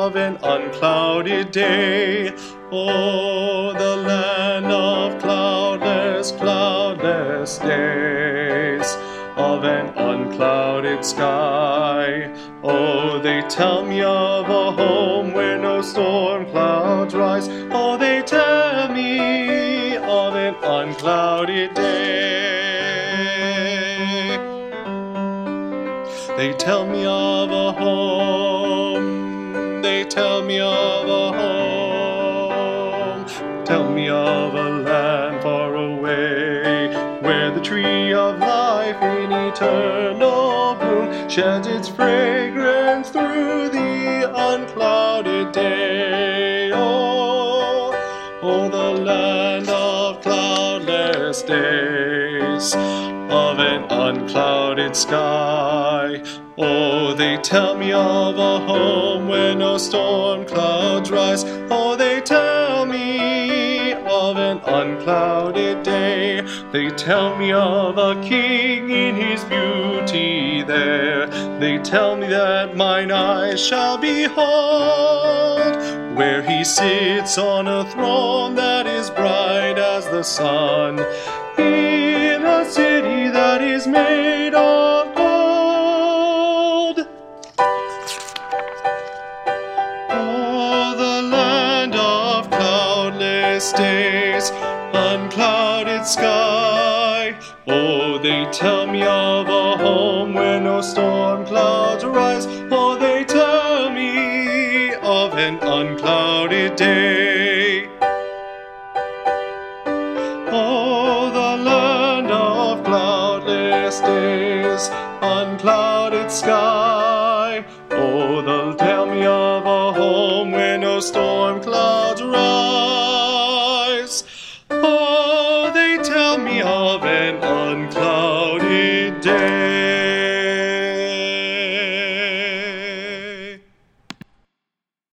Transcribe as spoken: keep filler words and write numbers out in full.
of an unclouded day. Oh, the land of cloudless, cloudless days, of an unclouded sky. Oh, they tell me of a home where no storm clouds rise. Oh, they tell me of an unclouded day. They tell me of a home. They tell me of a home. Tell me of a land far away, where the tree of life in eternal bloom sheds its fragrance through the unclouded day. Oh, oh, the land of cloudless days, of an unclouded sky. Oh, they tell me of a home where no storm clouds rise. Oh, they tell me of an unclouded day. They tell me of a king in his beauty there. They tell me that mine eyes shall behold, where he sits on a throne that is bright as the sun, in a city that is made of gold. Oh, the land of cloudless days, unclouded sky. Oh, they tell me of a home where no storm clouds rise. Oh, they tell me of an unclouded day. Oh, the land of cloudless days, unclouded sky. Oh, they'll tell me of a home where no storm clouds rise. Oh, they tell me of an unclouded